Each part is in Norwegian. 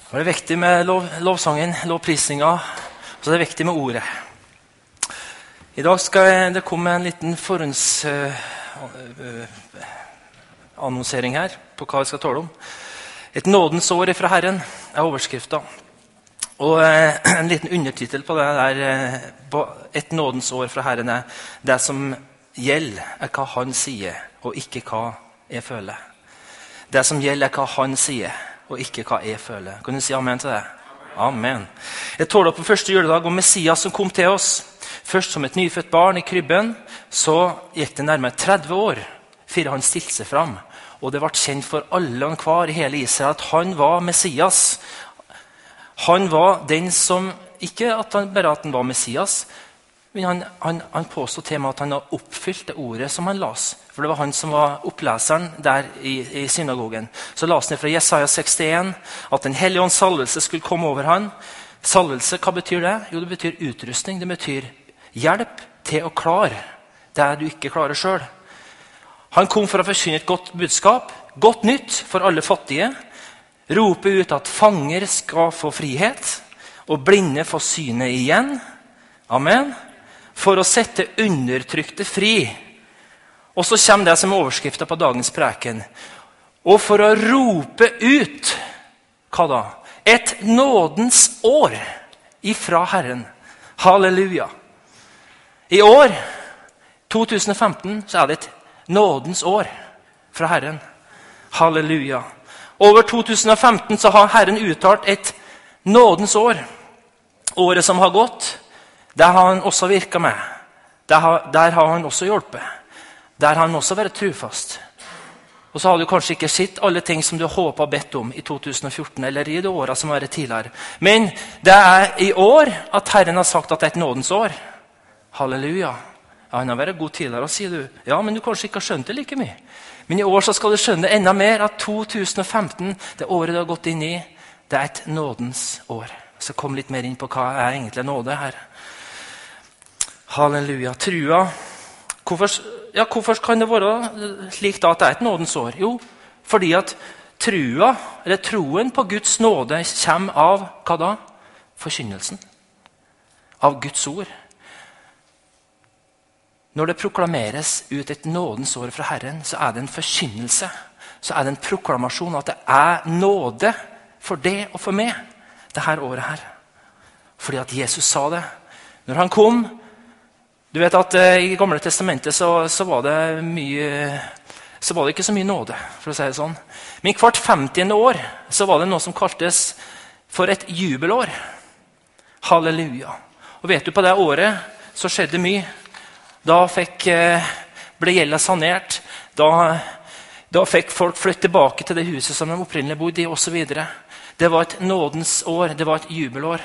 Det er viktig med lovsangen, lovprisninga, så det er viktig med ordet. I dag skal det komme en liten forhåndsannonsering her på hva jeg skal tale om. Et nådens år fra Herren er overskriften. Og en liten undertitel på det der, et nådens år fra Herren er det som gjelder er hva han sier, og ikke hva jeg føler. Det som gjelder er hva han sier, og ikke hva jeg føler. Kan du si amen til det? Amen. Jeg tåler på første juledag om Messias som kom til oss. Først som et nyfødt barn i krybben, så gikk det nærmere 30 år før han stilte seg fram. Og det ble kjent for alle og hver i hele Israel at han var Messias. Han var den som, ikke bare at han var Messias, men han påstod til meg at han har oppfylt det ordet som han las. For det var han som var oppleseren der i synagogen. Så las han fra Jesaja 61 at den hellige ånds salvelse skulle komme over han. Salvelse, hva betyr det? Jo, det betyr utrustning. Det betyr hjelp til å klare det du ikke klarer selv. Han kom for å forkynne et godt budskap, godt nytt for alle fattige, rope ut at fanger skal få frihet, og blinde få synet igjen. Amen. For å sette undertrykte fri. Og så kommer det som overskriften på dagens preken. Og for å rope ut, hva da? Et nådens år ifra Herren. Halleluja. I år, 2015, så er det et nådens år fra Herren. Halleluja. Over 2015 så har Herren uttalt et nådens år. Året som har gått, der har han også virket med. Der har han også hjulpet. Der har han også vært trufast. Og så har du kanskje ikke sett alle ting som du håpet og bedt om i 2014, eller i det året som var tidligere. Men det er i år at Herren har sagt at det er et nådens år. Halleluja. Ja, han har vært god tidligere, sier du. Ja, men du kanskje ikke har skjønt det like mye. Men i år så skal du skjønne enda mer at 2015, det året du har gått inn i, det er et nådens år. Så kom litt mer inn på hva er egentlig nåde her. Halleluja. Trua. Hvorfor kan det være slik da at det er et nådens år? Jo, fordi at trua, eller troen på Guds nåde kommer av, hva da? Forkynnelsen. Av Guds ord. Når det proklameres ut et nådens år fra Herren, så er det en forkynnelse. Så er det en proklamasjon at det er nåde for det og for meg, det her året her. Fordi at Jesus sa det. Når han kom, du vet at i Gamle Testamentet så var det ikke så mye nåde, for å si det sånn. Men hvert 50. år så var det noe som kaltes for et jubelår. Halleluja. Og vet du, på det året så skjedde mye. Da ble gjelda sanert. Da fikk folk flytte tilbake til det huset som de opprinnelig bodde i, og så videre. Det var et nådens år, det var et jubelår.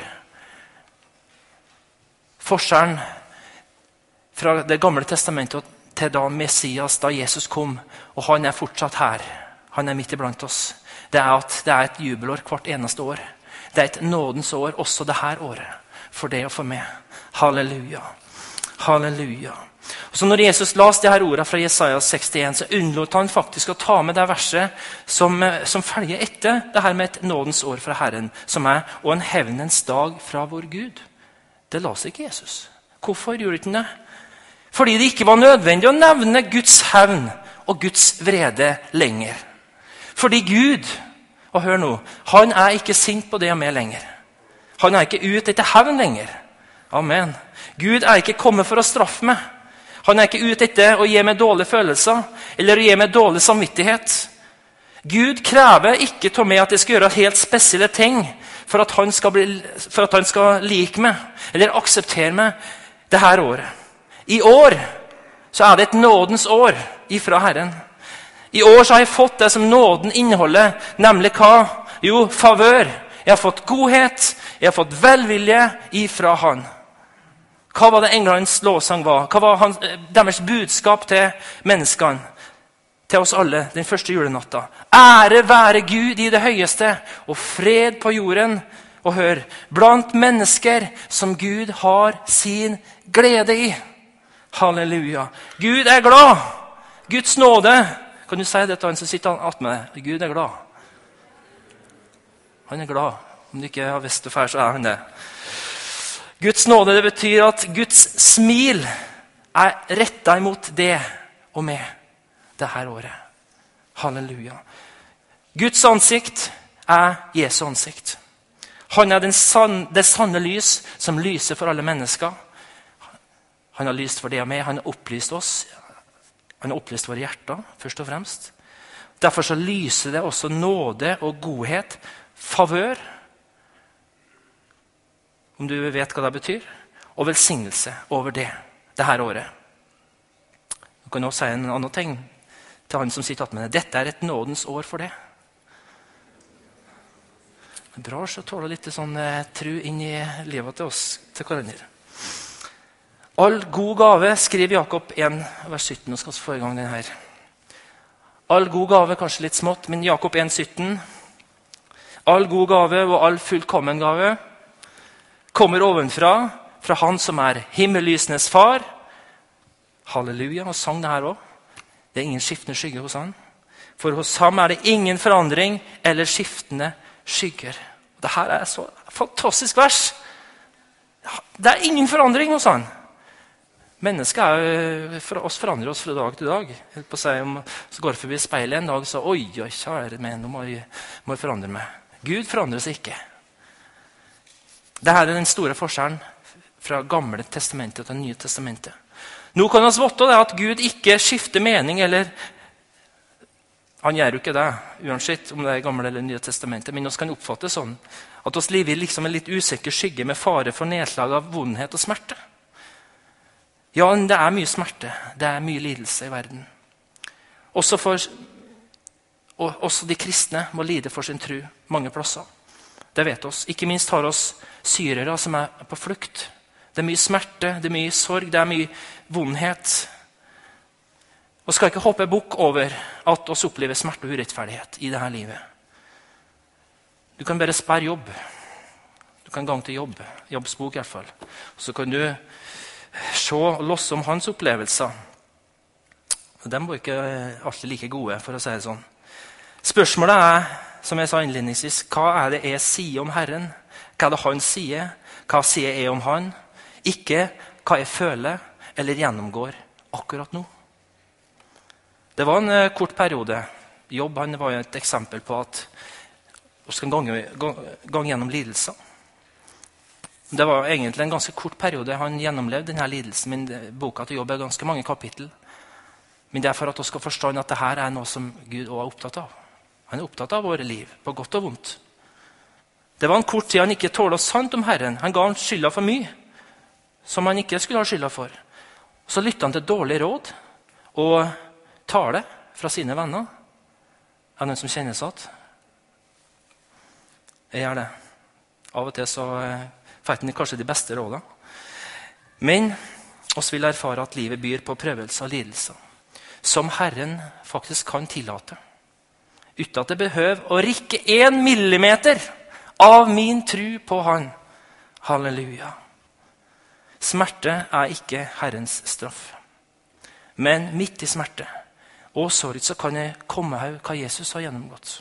Forskjellen fra det gamle testamentet til da Messias, da Jesus kom, og han er fortsatt her. Han er midt iblant oss. Det er at det er et jubelår hvert eneste år. Det er et nådens år, også det her året. For det og for meg. Halleluja. Halleluja. Og så når Jesus las de her ordene fra Jesaja 61, så unnlot han faktisk å ta med det verset som følger etter det her med et nådens år fra Herren, som er «Og en hevnens dag fra vår Gud». Det las ikke Jesus. Hvorfor gjorde ikke han det? Fordi det ikke var nødvendig å nevne Guds hevn og Guds vrede lenger. Fordi Gud, og hør nå, han er ikke sint på det og med lenger. Han er ikke ute etter hevn lenger. Amen. Gud er ikke kommet for å straffe meg. Han er ikke ute etter å gi meg dårlige følelser, eller å gi meg dårlig samvittighet. Gud krever ikke til meg at jeg skal gjøre helt spesielle ting for at han skal like meg, eller akseptere meg det her året. I år så er det et nådens år ifra Herren. I år så har jeg fått det som nåden inneholder, nemlig hva? Jo, favør. Jeg har fått godhet, jeg har fått velvilje ifra han. Hva var det englenes lovsang var? Hva var deres budskap til menneskene? Til oss alle, den første julenatta. Ære være Gud i det høyeste, og fred på jorden. Og hør, blant mennesker som Gud har sin glede i. Halleluja. Gud er glad. Guds nåde. Kan du si det til han som sitter attmed deg? Gud er glad. Han er glad. Om du ikke har visst det før, så han det. Guds nåde, det betyr at Guds smil er rettet imot det og meg det her året. Halleluja. Guds ansikt er Jesu ansikt. Han er det sanne lys som lyser for alle mennesker. Han har lyst for det og meg. Han har opplyst oss. Han har opplyst våre hjerter, først og fremst. Derfor så lyser det også nåde og godhet, favør, om du vet hva det betyr, og velsignelse over det her året. Du kan også si en annen ting til han som sitter med det. Dette er et nådens år for det. Det er bra å tåle litt sånn tro inn i livet til oss, til hverandre. All god gave, skriver Jakob 1, vers 17. Nå skal vi få i gang den her. All god gave, kanskje litt smått, men Jakob 1, 17. All god gave og all fullkommen gave kommer ovenfra, fra han som er himmellysenes far. Halleluja, og sang det her også. Det er ingen skiftende skygge hos han. For hos ham er det ingen forandring eller skiftende skygger. Dette er så fantastisk vers. Det er ingen forandring hos han. Mennesket for oss forandrer oss fra dag til dag. Helt på å si, om så går forbi speilet en dag, så oi, kjære meg, nå må jeg forandre meg. Gud forandrer seg ikke. Dette er den store forskjellen fra gamle testamentet til nye testamentet. Nå kan vi vite det at Gud ikke skifter mening, eller han gjør jo ikke det, uansett om det er gamle eller nye testamentet, men vi kan oppfatte sånn, at vi lever liksom en litt usikker skygge med fare for nedslag av vondhet og smerte. Ja, det er mye smerte, det er mye lidelse i verden. Også de kristne må lide for sin tro mange plasser. Det vet oss. Ikke minst har oss syrere som er på flukt. Det er mye smerte, det er mye sorg, det er mye vondhet. Og skal ikke hoppe bukk over at oss opplever smerte og urettferdighet i dette livet. Du kan bare spare jobb. Du kan gang til jobbsbok i hvert fall. Så kan du se og losse om hans opplevelser. Og de var ikke alltid like gode, for å si det sånn. Spørsmålet er, som jeg sa innledningsvis, hva er det jeg sier om Herren? Hva er det han sier? Hva sier jeg om han? Ikke hva jeg føler eller gjennomgår akkurat nå. Det var en kort periode. Jobb han var et eksempel på at vi skal gang gjennom lidelser. Det var egentlig en ganske kort periode han gjennomlevde denne lidelsen. Men boka til Jobb er ganske mange kapittel. Men det er for at vi skal forstå at dette er noe som Gud også er opptatt av. Han er opptatt av våre liv, på godt og vondt. Det var en kort tid han ikke tålte sant om Herren. Han ga han skylda for mye, som han ikke skulle ha skylda for. Så lyttet han til dårlig råd og tale fra sine venner. Er det noen som kjenner seg at? Jeg gjør det. Av og til så fikk han kanskje de beste rådene. Men oss vil erfare at livet byr på prøvelser og lidelser, som Herren faktisk kan tillate. Uten at det behøver å rikke 1 millimeter av min tro på han. Halleluja. Smerte er ikke Herrens straff. Men midt i smerte og sorg så kan jeg komme her hva Jesus har gjennomgått.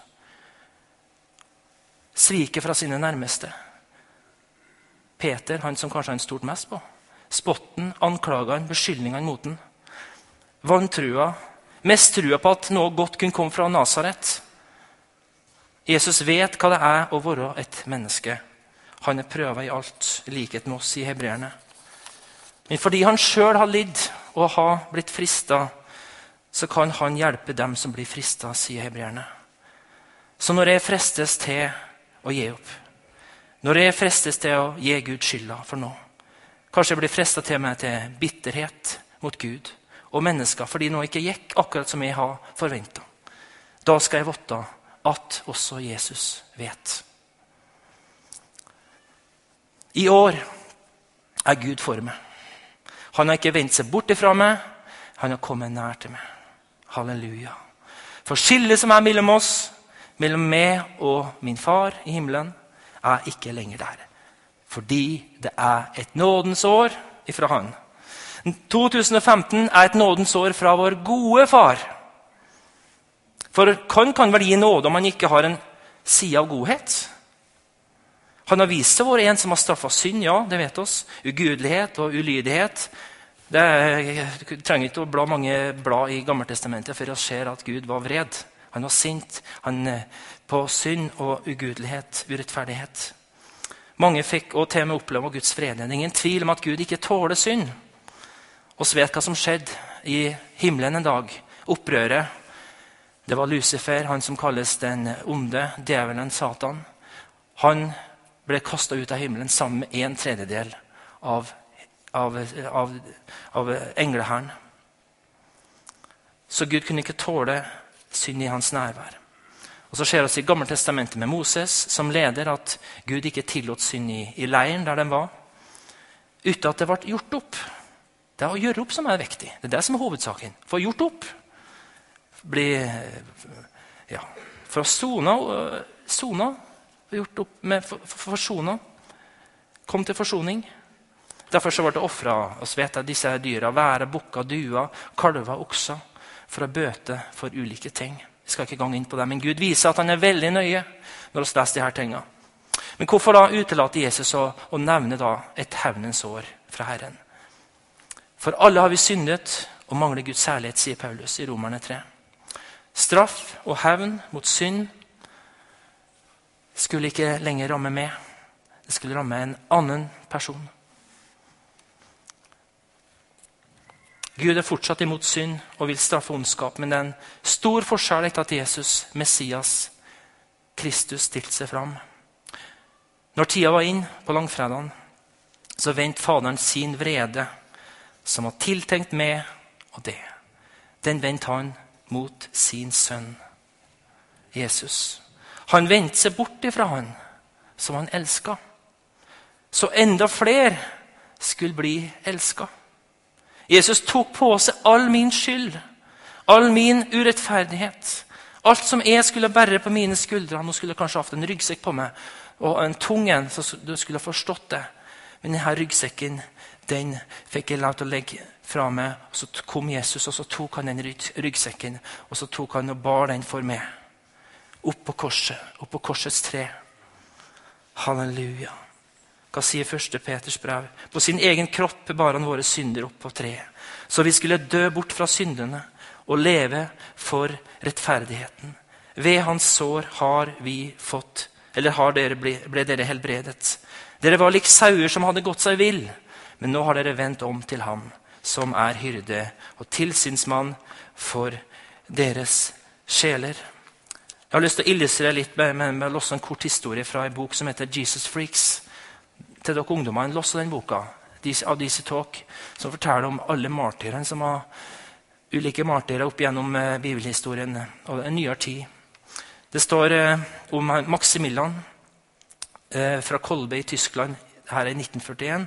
Sviket fra sine nærmeste. Peter, han som kanskje han stort mest på. Spotten, anklagene, beskyldningene mot den. Vantrua. Mest trua på at noe godt kunne komme fra Nazaret. Jesus vet hva det er å være et menneske. Han er prøvet i alt, i likhet med oss i hebreerne. Men fordi han selv har lidd og har blitt fristet, så kan han hjelpe dem som blir fristet, sier hebreerne. Så når jeg frestes til å gi opp, når jeg frestes til å gi Gud skylda for noe, kanskje jeg blir frestet til meg til bitterhet mot Gud og mennesker, fordi noe ikke gikk akkurat som jeg har forventet. Da skal jeg vite at også Jesus vet. I år er Gud for meg. Han har ikke vendt seg bort ifra meg, han har kommet nær til meg. Halleluja. For skillet som er mellom oss, mellom meg og min far i himmelen, er ikke lenger der. Fordi det er et nådens år ifra han. 2015 er et nådens år fra vår gode far. For han kan vel gi nåde om han ikke har en side av godhet? Han har vist seg å være en som har straffet synd, ja, det vet oss. Ugudelighet og ulydighet. Du trenger ikke å bla mange blad i Gammeltestamentet for å se at Gud var vred. Han var sint på synd og ugudelighet, urettferdighet. Mange fikk og til og med oppleve Guds fred. Det er ingen tvil om at Gud ikke tåler synd. Og så vet hva som skjedde i himmelen en dag. Opprøret. Det var Lucifer, han som kalles den onde, djevelen, Satan. Han ble kastet ut av himmelen sammen med 1/3 av englehæren. Så Gud kunne ikke tåle synd i hans nærvær. Og så skjer det i Gammeltestamentet med Moses som leder at Gud ikke tillot synd i leiren der den var, uten at det ble gjort opp. Det er å gjøre opp som er viktig. Det er det som er hovedsaken. Få gjort opp. For å sona, gjort opp med forsona. Kom til forsoning. Derfor så ble det offret disse dyra, være, bukker, duer, kalver, okser, for å bøte for ulike ting. Vi skal ikke gang inn på det, men Gud viser at han er veldig nøye når vi leser de her tingene. Men hvorfor da utelater Jesus å nevne da et hevnens år fra Herren? For alle har vi syndet og mangler Guds herlighet, sier Paulus i Romerne 3. Straff og hevn mot synd skulle ikke lenger ramme meg. Det skulle ramme en annen person. Gud er fortsatt imot synd og vil straffe ondskap, men det er en stor forskjell etter at Jesus, Messias, Kristus, stilte seg fram. Når tida var inn på langfredagen, så vendte Faderen sin vrede, som var tiltenkt meg og det. Den vendte han mot sin sønn, Jesus. Han vendte seg bort ifra han, som han elsket. Så enda flere skulle bli elsket. Jesus tok på seg all min skyld, all min urettferdighet. Alt som jeg skulle bære på mine skuldre. Nå skulle jeg kanskje hatt en ryggsekk på meg, og en tung en, så du skulle ha forstått det. Men denne ryggsekken, den fikk jeg lov til å legge fra meg. Og så kom Jesus, og så tok han den ryggsekken, og så tok han og bar den for meg. Opp på korset, opp på korsets tre. Halleluja. Hva sier 1. Peters brev? På sin egen kropp bar han våre synder opp på treet. Så vi skulle dø bort fra syndene og leve for rettferdigheten. Ved hans sår har vi fått, eller ble dere helbredet. Dere var lik sauer som hadde gått seg vill, men nå har dere vendt om til ham, som er hyrde og tilsynsmann for deres sjeler. Jeg har lyst til å illustrere litt med å losse en kort historie fra en bok som heter Jesus Freaks. Til dere ungdommer, losse den boka av DC Talk, som forteller om alle martyrene som har ulike martyrer opp gjennom bibelhistorien og en nyere tid. Det står om Maximilian fra Kolbe i Tyskland, her i 1941.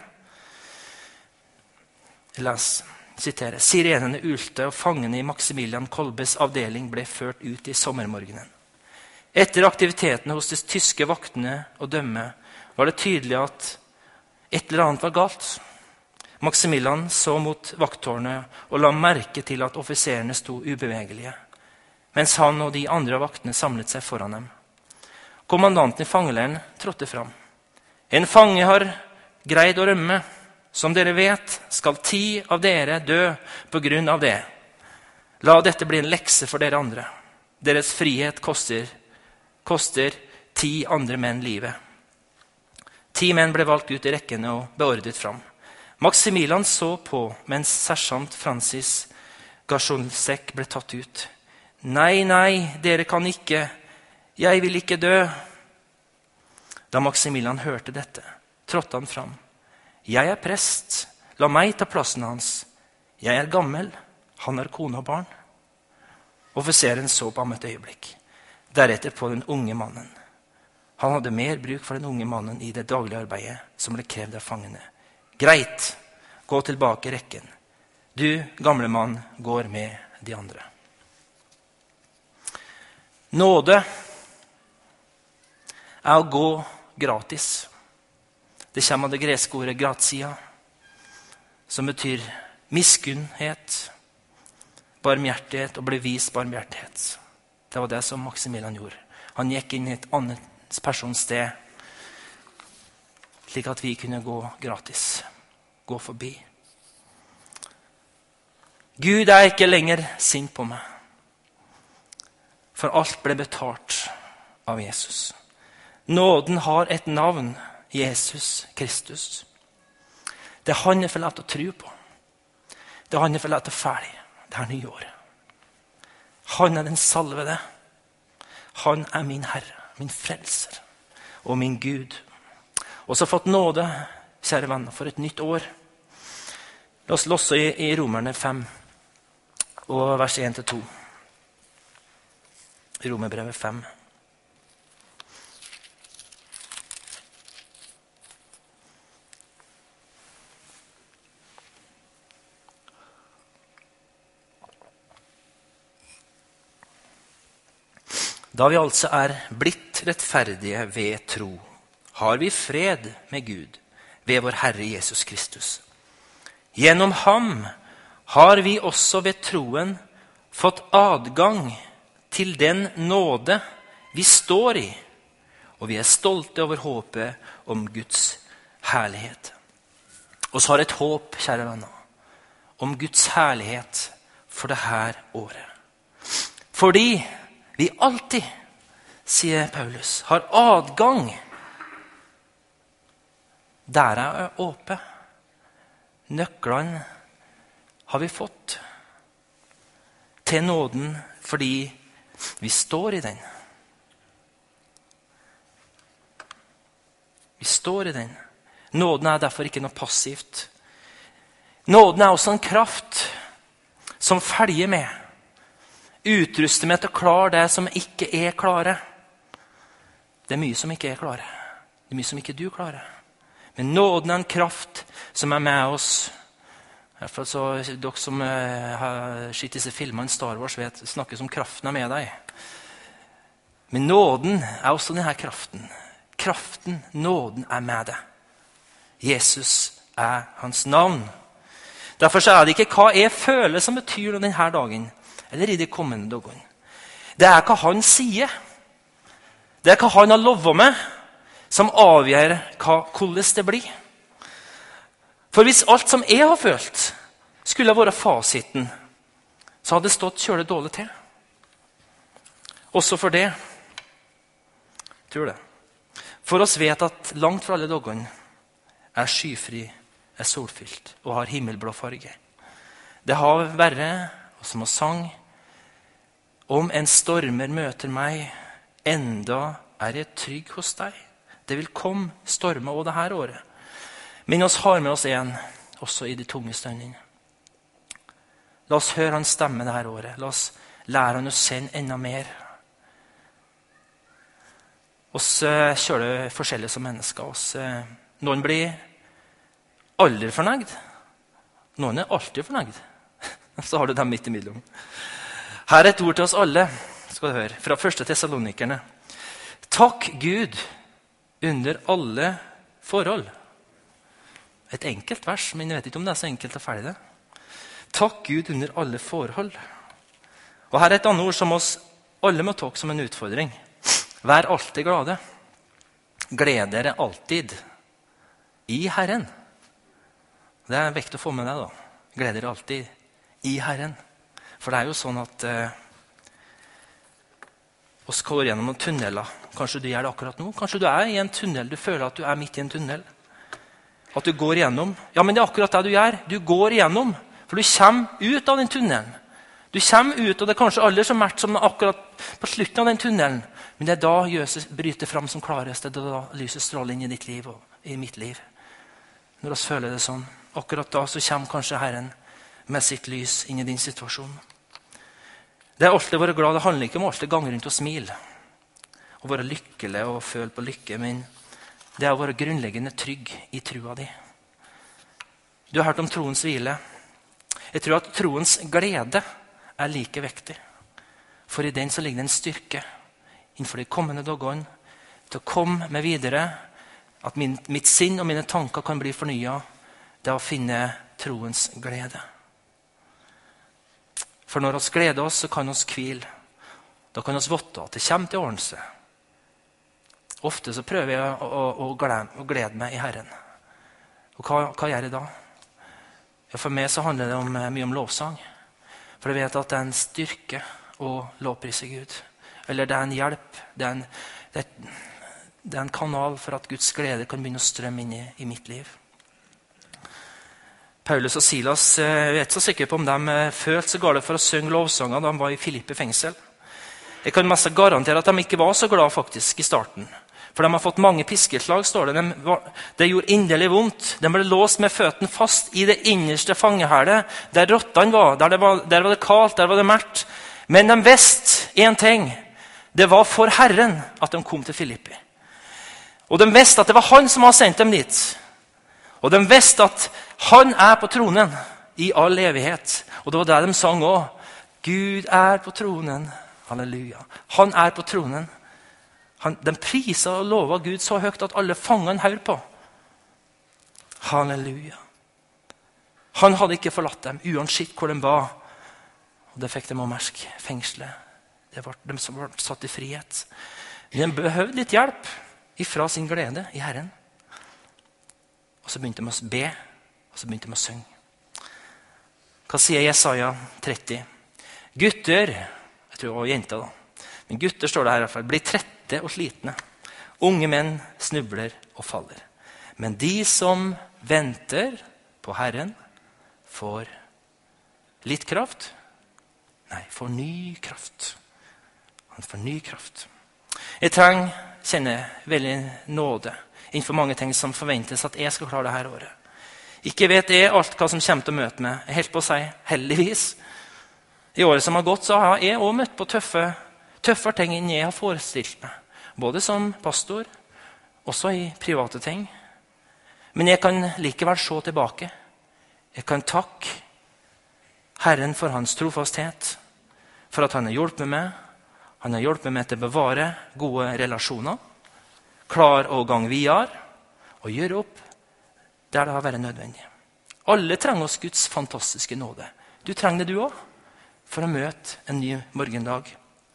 Siterer. Sirenene ulte, og fangene i Maximilian Kolbes avdeling ble ført ut i sommermorgenen. Etter aktivitetene hos de tyske vaktene og dømme var det tydelig at et eller annet var galt. Maximilian så mot vakttårnet og la merke til at offiserene sto ubevegelige, mens han og de andre vaktene samlet seg foran dem. Kommandanten i fangeleiren trådte fram. En fange har greid å rømme. Som dere vet, skal 10 av dere dø på grunn av det. La dette bli en lekse for dere andre. Deres frihet koster 10 andre menn livet. 10 menn ble valgt ut i rekkene og beordret fram. Maximilian så på mens sersjant Francis Garchonsek ble tatt ut. Nei, dere kan ikke. Jeg vil ikke dø. Da Maximilian hørte dette, trådte han fram. Jeg er prest. La meg ta plassen hans. Jeg er gammel. Han har kone og barn. Offiseren så på ham et øyeblikk. Deretter på den unge mannen. Han hadde mer bruk for den unge mannen i det daglige arbeidet som ble krevd av fangene. Greit, gå tilbake i rekken. Du, gamle mann, går med de andre. Nåde er å gå gratis. Det kommer av det greske ordet gratia, som betyr miskunnhet, barmhjertighet og ble vist barmhjertighet. Det var det som Maximilian gjorde. Han gikk inn i et annet persons sted slik at vi kunne gå gratis, gå forbi. Gud er ikke lenger sint på meg, for alt ble betalt av Jesus. Nåden har et navn, Jesus Kristus. Det er han jeg får lov til å tro på. Det er han jeg får lov til å ferdig det her nye året. Han er den salvede. Han er min Herre, min frelser og min Gud. Og så har fått nåde, kjære venner, for et nytt år. La oss losse i Romerne 5 og vers 1-2. Romerbrevet 5. Da vi altså er blitt rettferdige ved tro, har vi fred med Gud ved vår Herre Jesus Kristus. Gjennom ham har vi også ved troen fått adgang til den nåde vi står i, og vi er stolte over håpet om Guds herlighet. Og så har et håp, kjære venner, om Guds herlighet for det her året. Fordi vi alltid, sier Paulus, har adgang. Der er åpent. Nøklene har vi fått til nåden fordi vi står i den. Vi står i den. Nåden er derfor ikke noe passivt. Nåden er også en kraft som følger med. Utruster meg til å klare det som ikke er klare. Det er mye som ikke er klare. Det er mye som ikke du klarer. Men nåden er en kraft som er med oss. I hvert fall så dere som har sett disse filmene Star Wars vet, snakkes om kraften er med deg. Men nåden er også denne kraften. Kraften, nåden er med deg. Jesus er hans navn. Derfor så er det ikke hva jeg føler som betyr noe denne dagen, eller i de kommende dagene. Det er hva han sier. Det er hva han har lovet meg, som avgjør hvordan det blir. For hvis alt som jeg har følt skulle ha vært fasiten, så hadde det stått kjølig dårlig til. Også for det. Tror det. For oss vet at langt fra alle dagene er skyfri, er solfylt og har himmelblå farge. Det har vært, og som å sang, om en stormer møter meg, enda er jeg trygg hos deg. Det vil komme stormer også dette året. Men oss har med oss en, også i de tunge stundene. La oss høre hans stemme dette året. La oss lære han å kjenne enda mer. Oss kjører forskjellige som mennesker. Noen blir aldri fornøyd. Noen er alltid fornøyd. Så har du dem midt imellom. Her er et ord til oss alle, skal du høre, fra 1. Thessalonikerne. Takk Gud under alle forhold. Et enkelt vers, men jeg vet ikke om det er så enkelt å ferdig det. Takk Gud under alle forhold. Og her er et annet ord som oss alle må ta som en utfordring. Vær alltid glade. Gled dere alltid i Herren. Det er viktig å få med deg da. Gled dere alltid i Herren. For det er jo sånn at oss går gjennom noen tunneler. Kanskje du gjør det akkurat nå. Kanskje du er i en tunnel. Du føler at du er midt i en tunnel. At du går igjennom. Ja, men det er akkurat det du gjør. Du går igjennom. For du kommer ut av den tunnelen. Du kommer ut, og det er kanskje aldri så mørkt som akkurat på slutten av den tunnelen. Men det er da Jesus bryter fram som klarest. Det er da lyset stråler inn i ditt liv og i mitt liv. Når vi føler det sånn. Akkurat da så kommer kanskje Herren med sitt lys inn i din situasjon. Det er alltid å være glad. Det handler ikke om alltid gang rundt og smil. Å være lykkelig og føle på lykke. Men det er å være grunnleggende trygg i trua di. Du har hørt om troens hvile. Jeg tror at troens glede er like viktig. For i den så ligger det en styrke innenfor de kommende dagene til å komme med videre. At mitt sinn og mine tanker kan bli fornyet. Det er å finne troens glede. For når vi gleder oss, så kan vi hvile. Da kan vi vite at det kommer til å ordne seg. Ofte så prøver jeg å glede meg i Herren. Og hva gjør jeg da? Ja, for meg så handler det mye om lovsang. For jeg vet at det er en styrke å lovprise Gud. Eller det er en hjelp. Det er en kanal for at Guds glede kan begynne å strømme inn i mitt liv. Paulus og Silas, jeg vet så sikkert på om de følte seg gale for å synge lovsanger da de var i Filippi fengsel. Jeg kan mest garantere at de ikke var så glad faktisk i starten. For de har fått mange piskeslag, står det. Det gjorde inderlig vondt. De ble låst med føttene fast i det innerste fangehælet, der rottene var. Der var det kaldt, der var det mørkt. Men de visste en ting. Det var for Herren at de kom til Filippi. Og de visste at det var han som hadde sendt dem dit. Og de visste at han er på tronen i all evighet. Og det var det de sang også. Gud er på tronen. Halleluja. Han er på tronen. De priset og lovet Gud så høyt at alle fangene hørte på. Halleluja. Han hadde ikke forlatt dem, uansett hvor de var. Og det fikk dem å merke fengslet. Det var de som ble satt i frihet. Men de behøvde litt hjelp ifra sin glede i Herren. Og så begynte de å be, og så begynte de å synge. Hva sier Jesaja 30? Gutter, jeg tror det var jenter da, men gutter står det her i hvert fall, blir trette og slitne. Unge menn snubler og faller. Men de som venter på Herren får litt kraft. Nei, får ny kraft. Han får ny kraft. Jeg kjenner veldig nåde innenfor mange ting som forventes at jeg skal klare det her året. Ikke vet jeg alt hva som kommer til å møte meg. Jeg helt på å si, heldigvis. I året som har gått så har jeg også møtt på tøffere ting enn jeg har forestilt meg. Både som pastor, også i private ting. Men jeg kan likevel se tilbake. Jeg kan takke Herren for hans trofasthet, for at han har hjulpet meg. Han har hjulpet meg til å bevare gode relasjoner, klar å gang videre, og gjøre opp der det har vært nødvendig. Alle trenger oss Guds fantastiske nåde. Du trenger det du også, for å møte en ny morgendag.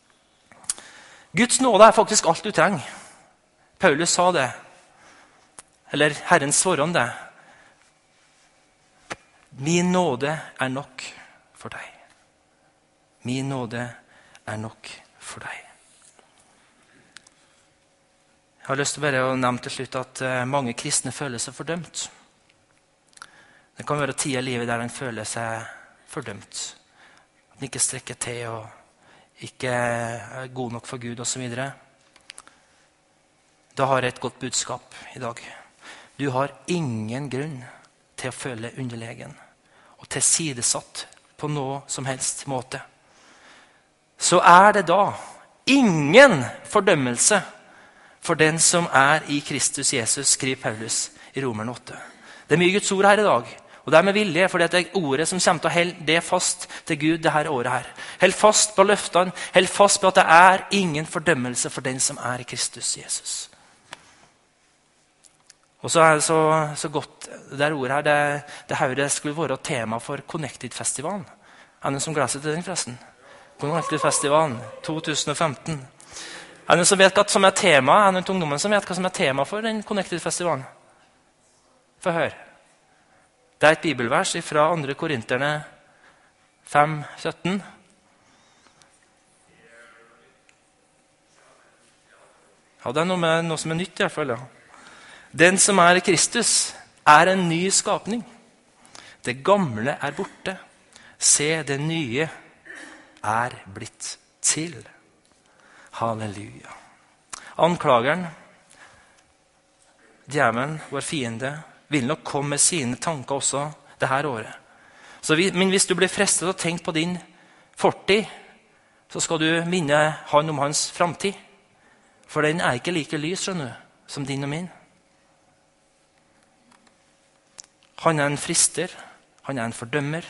Guds nåde er faktisk alt du trenger. Paulus sa det, eller Herren svarer om det. Min nåde er nok for deg. Min nåde er nok for deg. Jeg har lyst til bare å nevne til slutt at mange kristne føler seg fordømt. Det kan være tider i livet der en føler seg fordømt. At en ikke strekker til og ikke er god nok for Gud og så videre. Da har jeg et godt budskap i dag. Du har ingen grunn til å føle underlegen og tilsidesatt på noe som helst måte. Så er det da ingen fordømmelse for den som er i Kristus Jesus, skriver Paulus i Romerne 8. Det er mye Guds ord her i dag, og det er med vilje, for det er ordet som kommer til å helle det fast til Gud det her året her. Held fast på løftene, held fast på at det er ingen fordømmelse for den som er i Kristus Jesus. Og så er det så godt, det der ordet her, det høyre skulle være tema for Connected-festivalen. Er det noen som gleder seg til den forresten? Connected-festivalen 2015. Er det noen som vet hva som er tema? Er det noen ungdommen som vet hva som er tema for den Connected-festivalen? Få høre. Det er et bibelvers fra 2. Korinterne 5:17. Ja, det er noe som er nytt i hvert fall. Ja. Den som er i Kristus er en ny skapning. Det gamle er borte. Se, det nye er blitt til. Halleluja. Anklageren, djevelen, vår fiende, vil nok komme med sine tanker også det her året. Men hvis du blir frestet til å tenke på din fortid, så skal du minne han om hans framtid. For den er ikke like lys som din og min. Han er en frister, han er en fordømmer.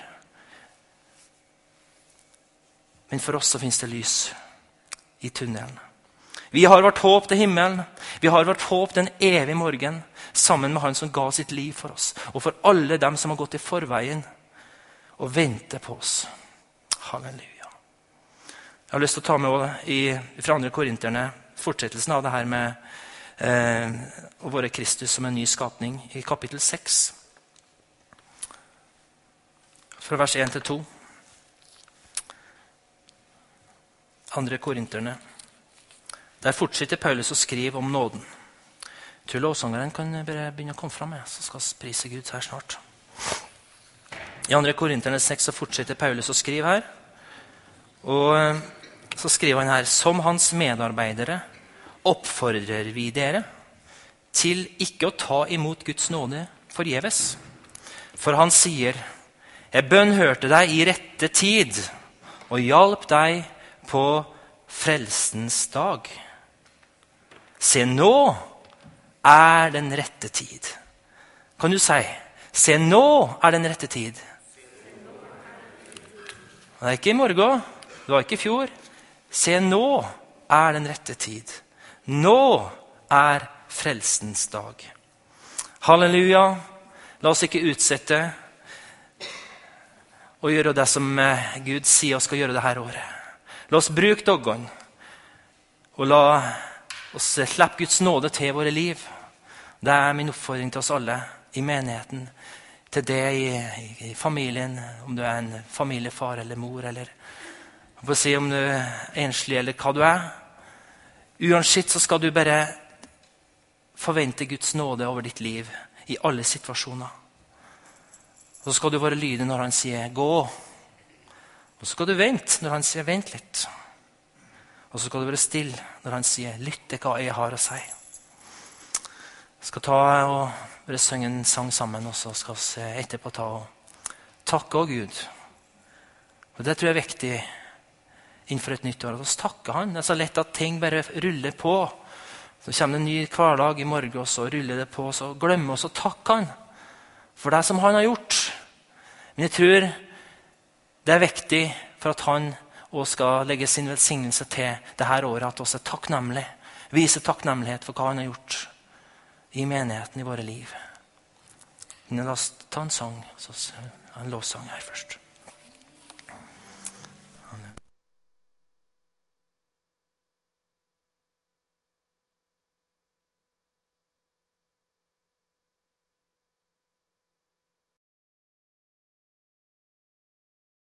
Men for oss så finnes det lys i tunnelen. Vi har vårt håp til himmelen. Vi har vårt håp den evige morgen, sammen med han som ga sitt liv for oss. Og for alle dem som har gått i forveien og venter på oss. Halleluja. Jeg har lyst til å ta med fra 2. Korinterne fortsettelsen av det her med og våre Kristus som en ny skapning i kapittel 6. Fra vers 1-2. 2. Korinterne. Der fortsetter Paulus å skrive om nåden. Jeg tror lovsangeren kan begynne å komme frem med, så skal vi prise Gud her snart. I 2. Korinterne 6 så fortsetter Paulus å skrive her. Og så skriver han her: som hans medarbeidere oppfordrer vi dere til ikke å ta imot Guds nåde forgjeves. For han sier: jeg bønnhørte deg i rette tid og hjalp deg på frelsens dag. Se, nå er den rette tid. Kan du si: se, nå er den rette tid. Det er ikke i morgen, det var ikke i fjor. Se, nå er den rette tid. Nå er frelsens dag. Halleluja. La oss ikke utsette å gjøre det som Gud sier oss skal gjøre det her året. La oss bruke dagene og la oss slippe Guds nåde til våre liv. Det er min oppfordring til oss alle i menigheten, til deg i familien, om du er en familiefar eller mor, eller om du er enslig eller hva du er. Uansett så skal du bare forvente Guds nåde over ditt liv i alle situasjoner. Og så skal du være lydig når han sier gå. Og så skal du vente når han sier vent litt. Og så skal du være stille når han sier lytt til hva jeg har å si. Jeg skal ta og bare synge en sang sammen, og så skal vi etterpå ta og takke Gud. Og det tror jeg er viktig innenfor et nytt år. Og så takker han. Det er så lett at ting bare ruller på. Så kommer det en ny hverdag i morgen, og så ruller det på, og så glemmer oss å takke han for det som han har gjort. Men jeg tror det er viktig for at han også skal legge sin velsignelse til dette året, at oss er takknemlig. Vise takknemlighet for hva han har gjort i menigheten i våre liv. Men la oss ta en sang, så en lovsang her først.